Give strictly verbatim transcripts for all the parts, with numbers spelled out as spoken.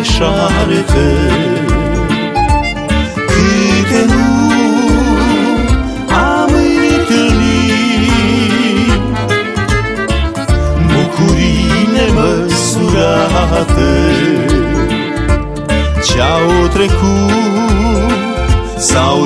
deșartă. Câte nu am întâlnit, bucurii nemăsurate ce-au trecut s-au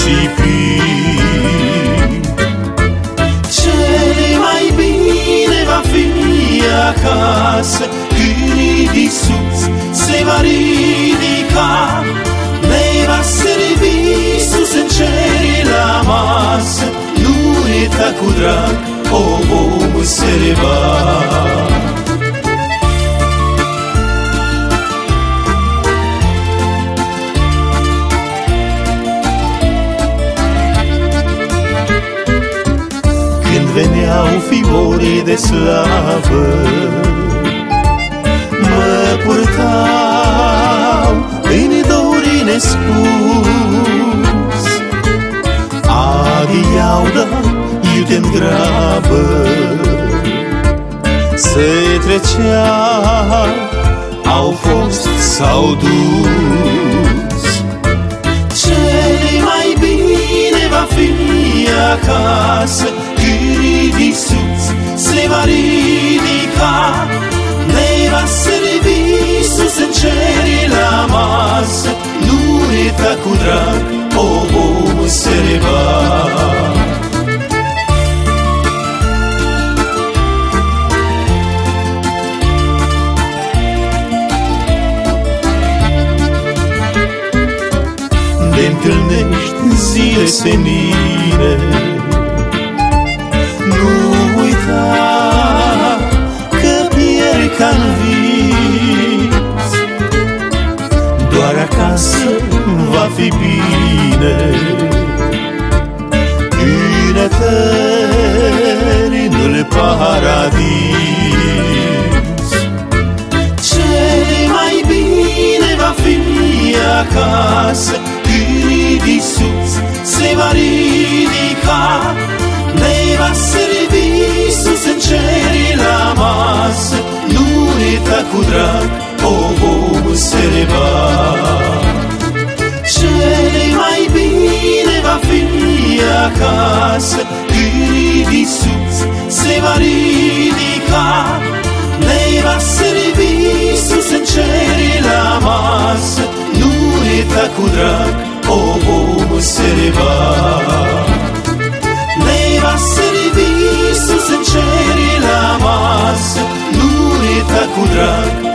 risipit. Cele mai bine va fi acasă când Iisus se va ridica, ne va servi sus în cer la masă, nu uita cu drag o vom serva. Veneau fiori de slavă, mă purtau în dori nespus, adiau, da, iute-n grabă, se trecea, au fost, s-au dus. Cele mai bine va fi acasă când Iisus se va ridica, ne va servi sus în cer la masă, nu uita cu drag o vom serva. De-ntâlnești zile senine, nu uita că pierd ca-n vis, doar acasă va fi bine, în eternul paradis. Cele mai bine va fi acasă când Iisus se va ridica, ne va servi sus în cer la masă, nu uita cu drag o vom serva. Cele mai bine va fi acasă când Iisus se va ridica, ne va servi sus în cer la masă, nu uita cu drag o vom serva. Ne va servi sus în cer la masă, nu uita cu drag